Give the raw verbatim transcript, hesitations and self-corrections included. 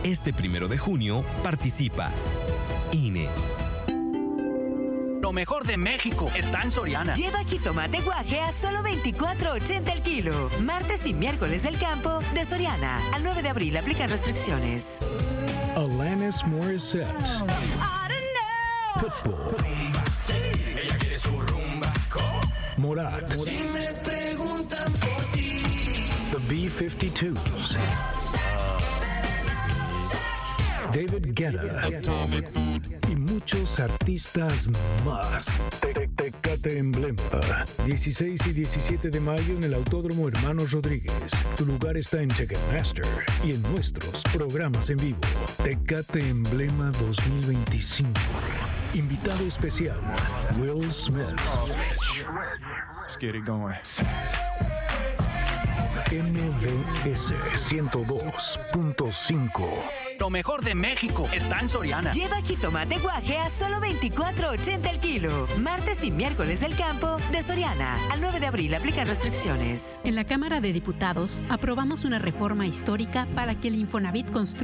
Este primero de junio, participa. I N E. Lo mejor de México está en Soriana. Lleva jitomate guaje a solo veinticuatro ochenta el kilo. Martes y miércoles del campo de Soriana. Al nueve de abril aplican restricciones. Alanis Morissette. Pitbull. Ella quiere su rumba. Morat. Si me preguntan por ti. The B fifty-twos. David Guetta. Y muchos artistas más. Te- Tecate Emblema. dieciséis y diecisiete de mayo en el Autódromo Hermanos Rodríguez. Tu lugar está en Ticketmaster y en nuestros programas en vivo. Tecate Emblema dos mil veinticinco. Invitado especial, Will Smith. Let's get it going. M B S ciento dos punto cinco. Lo mejor de México está en Soriana. Lleva jitomate guaje a solo veinticuatro ochenta el kilo. Martes y miércoles del campo de Soriana. Al nueve de abril aplican restricciones. En la Cámara de Diputados aprobamos una reforma histórica para que el Infonavit construya